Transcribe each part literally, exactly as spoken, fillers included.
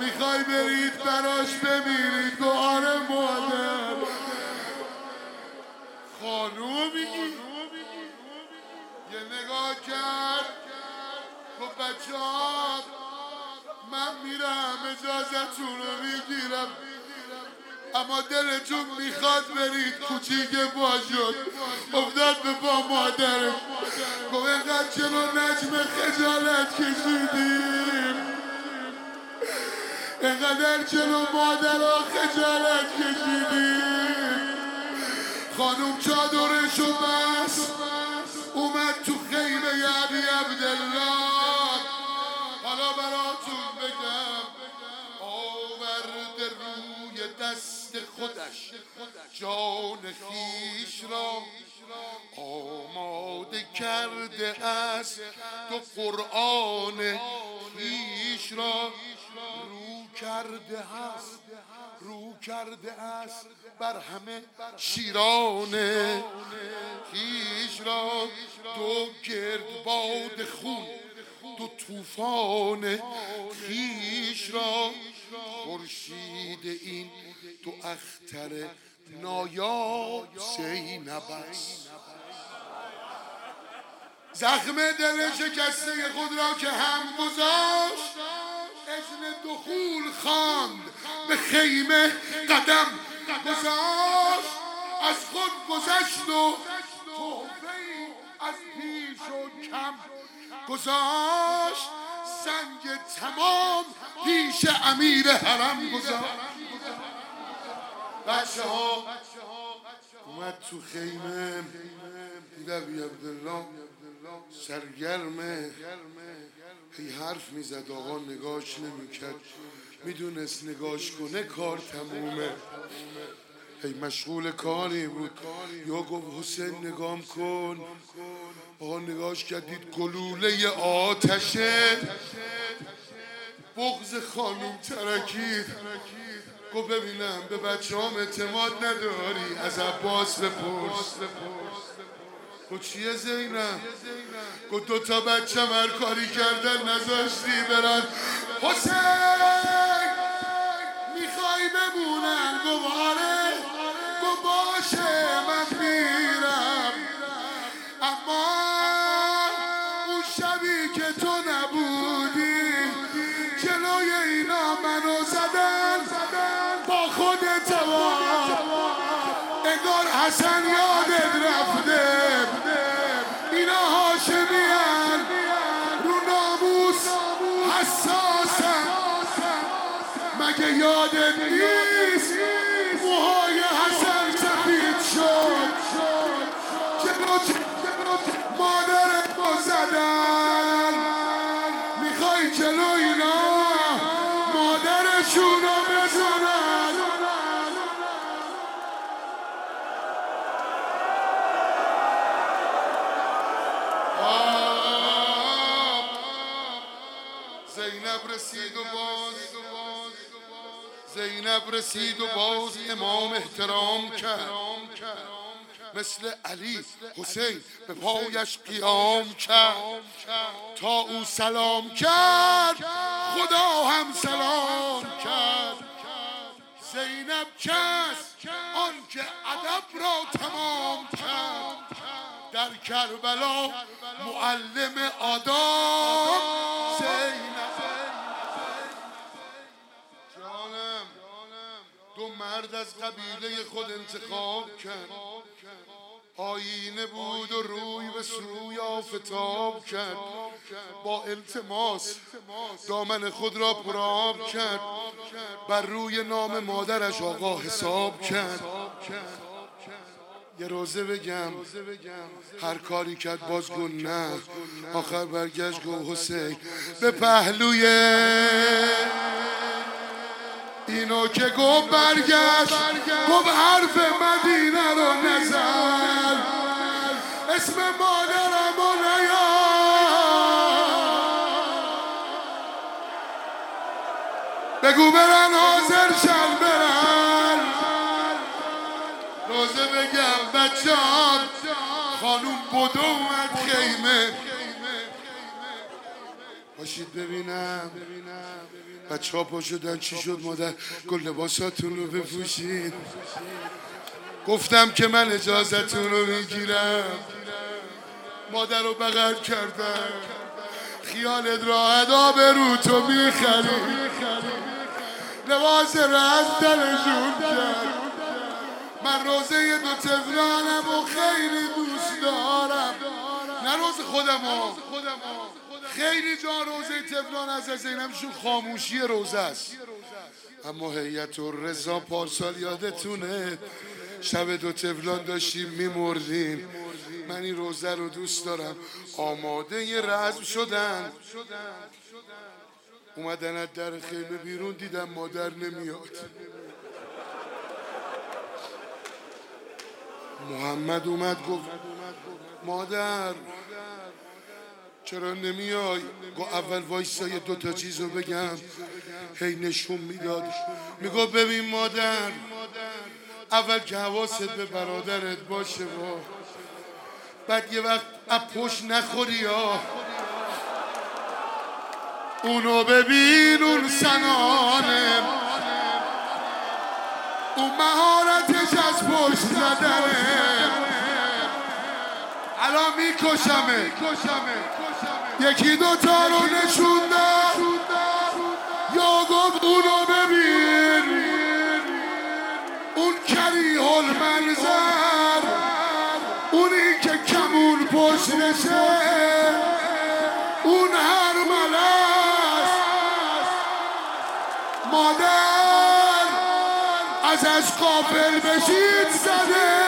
میخوای برید براش بمیرید؟ گو آره مادر. خانومی یه نگاه کرد گفت بچه ها من میرم اجازتون رو میگیرم، اما دلتون میخواد برید. کوچیک پا شد افتاد به پا مادرم. گفت اینقدر چرا نجم خجالت کشیدیم؟ اینقدر چرا مادرها خجالت کشیدیم؟ خانوم چادرشو بست اومد تو خیمه علی عبدالله. حالا براتون بگم آورده روی دست خودش جان خیش را، آماده کرده است تو قرآن خیش را. رو کرده است رو کرده است بر همه شیران خیش را. دو گرد باد خون دو طوفان خیش را. خورشید این دو اختر نایاب زینب است. زخم دل شکسته خود را که هم گذاشت، اذن دخول خواند به خیمه قدم گذاشت. از خود گذشت و تحفه‌ای از پیش و کم گذاشت. سنگ تمام پیش امیر حرم گذاشت. بچه ها اومد تو خیمه دید ابی عبدالله سرگرمه، هی حرف میزد آقا نگاش نمیکرد، میدونست نگاش کنه کار تمومه. هی مشغول کاری بود. یا گفت حسین نگام کن. آقا نگاش کرد دید گلوله آتشه. بغض خانوم ترکید. گفت ببینم به بچه هم اعتماد نداری؟ از عباس بپرس. گفت چیه زینب؟ گفت دو تا بچه هر کاری کردن نذاشتی برن. حسین میخوای بمونن؟ گفت آره. گفت باشه من میرم، اما اون شبی که تو نبودی جلوی اینا منو زدن با خودت با انگار حسن یادت رفته. اینا هاشمیان رو ناموس حساسن، مگه یادت نیست موهای حسن سفید شد جلو مادرت رو زدن؟ میخوای جلو اینا مادرشون رو بزنن؟ زینب رسید و باز زینب رسید و باز امام احترام کرد. مثل علی حسین به پایش قیام کرد. تا او سلام کرد خدا هم سلام کرد. زینب کس آن که ادب را تمام کرد، در کربلا معلم آداب زینب. جانم دو مرد از قبیله خود انتخاب کرد. آینه بود و روی به سوی آفتاب کرد. با التماس دامن خود را پرآب کرد. بر روی نام مادرش آقا حساب کرد. یه روزه بگم هر کاری کرد باز گفت نه. آخر برگشت گفت حسین به پهلوی اینو که گفت برگشت گفت حرف مدینه رو نزن، اسم مادرم رو نیار. بگو برن حاضر شن برن. روزه بگم بچه‌ام خانوم بدو اومد خیمه. باشید ببینم بچه ها پا شدن چی شد مادر گل لباساتون رو بپوشید. گفتم که من اجازتون رو میگیرم، مادر رو بغل کردم. خیالت راحت آبرو تو میخری، لباس رز دلشون کرد. من روزه دو تفلانم و خیلی دوست دارم، نه روز خودمو، خیلی جا روزه تفلان از زینبشون خاموشی روزه است. اما هیئت الرضا پارسال یادتونه شب دو تفلان داشتیم میمردیم. من این روزه رو دوست دارم. آماده ی رزم شدن، اومدن از در خیمه بیرون، دیدم مادر نمیاد. محمد اومد گفت مادر چرا نمیای؟ گو اول وایسا یه دوتا چیز رو بگم. هی نشون میداد میگو ببین مادر، اول که حواست به برادرت باشه با بعد یه وقت اپوش نخوری یا اونو ببین، اون سنانه، اون مهارتش از پشت زدنه. الان میکشمه. یکی دوتا رو نشوندم یا گفت اونو ببین، اون کریه المنظر، اونی که کمون پشت نشه، اون هر ملس. مادر ازش غافل بشید زده.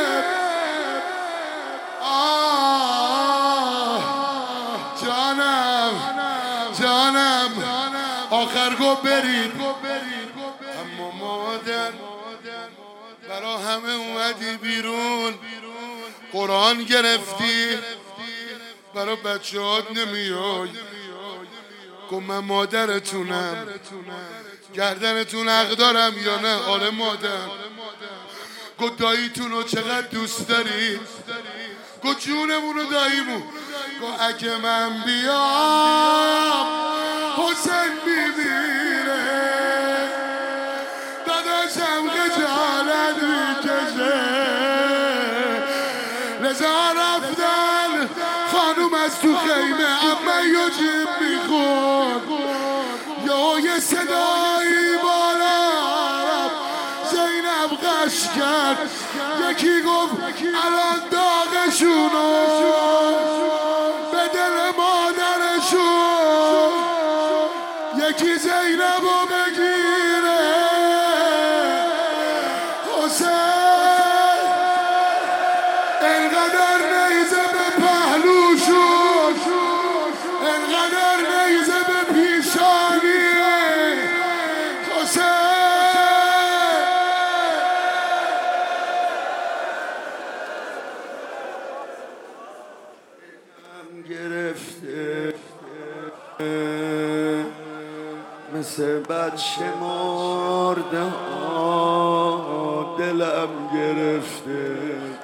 جانم آخر گو برید. اما مادر برا همه اومدی بیرون، قرآن گرفتی، برا بچه هات نمیای. گو من مادرتونم، گردنتون حق دارم یا نه؟ آره مادر. گو داییتون رو چقدر دوست داری؟ گو جونمون رو داییمون. گو اگه من بیام حسین میمیره، داداشم خجالت میکشه. لذا رفتن خانوم از تو خیمه اما یو جیب میخون، یا یه صدایی بالا زینب قش کرد. یکی گفت الان داغشونو به دل مادرشون، یکی زینبو بگیره. حسین انقدر نیزه به پهلوشون، انقدر نیزه به پیشانی. حسین گرفته مثل بچه مرده ها، دلم گرفته.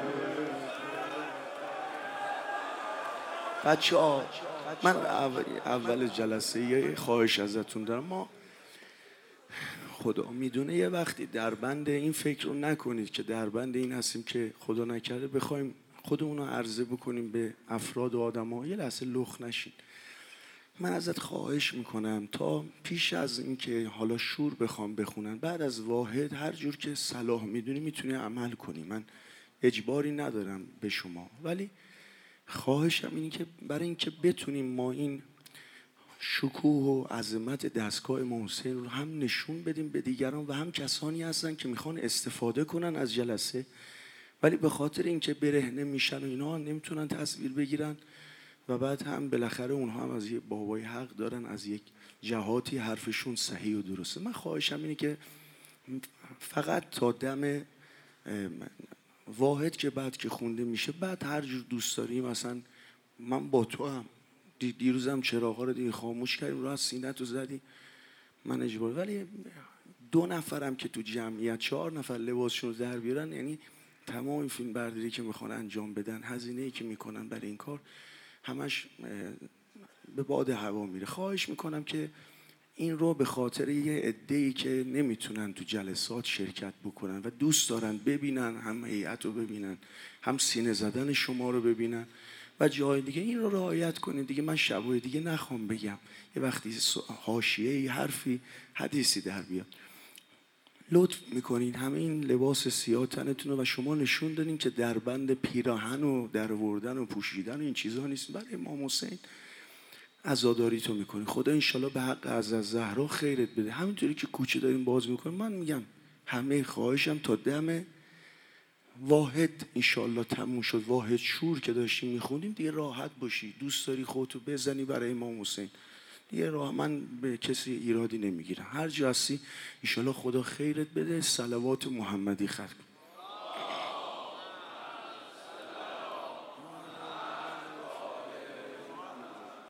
بچه ها من اول, اول جلسه یه خواهش ازتون دارم. ما خدا میدونه یه وقتی در بند این فکر رو نکنید که در بند این هستیم که خدا نکرده بخوایم خودمون رو عرضه بکنیم به افراد و آدم ها. یه لحظه لخ نشین. من ازت خواهش میکنم تا پیش از اینکه حالا شور بخوام بخونن، بعد از واحد هر جور که صلاح میدونی میتونی عمل کنی. من اجباری ندارم به شما، ولی خواهشم اینه که برای اینکه بتونیم ما این شکوه و عظمت دستگاه امام حسین رو هم نشون بدیم به دیگران و هم کسانی هستن که میخوان استفاده کنن از جلسه ولی به خاطر اینکه برهنه میشن و اینا نمیتونن تصویر بگیرن و بعد هم بالاخره اونها هم از یه بابای حق دارن، از یک جهاتی حرفشون صحیح و درسته. من خواهشم اینه که فقط تا دم واحد که بعد که خونده میشه، بعد هر جور دوست داری، مثلا من با تو هم دیروزم چراغا رو دیگه خاموش کردیم، راست سینه تو زدی، من اجبار. ولی دو نفرم که تو جمعیت چهار نفر لباسشون رو در بیارن، یعنی تمام این فیلم برداری که میخوان انجام بدن، هزینه‌ای که میکنن برای این کار، همش به باد هوا میره. خواهش میکنم که این رو به خاطر یه عده‌ای که نمیتونن تو جلسات شرکت بکنن و دوست دارن ببینن، هم هیئت رو ببینن، هم سینه زدن شما رو ببینن و جای دیگه، این رو رعایت کنید دیگه. من شبای دیگه نخوام بگم، یه وقتی حاشیه‌ای، حرفی، حدیثی در بیاد. لطف میکنین همه این لباس سیاه تنتون رو و شما نشون دادین که در بند پیراهن و درآوردن و پوشیدن و این چیزها نیست. برای امام حسین عزاداری تو میکنی. خدا انشالله به حق از زهرا خیرت بده. همینطوری که کوچه داریم باز میکنیم، من میگم همه خواهشم تا دم واحد انشالله تموم شد، واحد شور که داشتیم میخوندیم دیگه راحت باشی. دوست داری خودتو بزنی برای امام حسین دیگه راه. من به کسی ایرادی نمیگیرم. هر جا هستی انشالله خدا خیرت بده. صلوات محمدی خط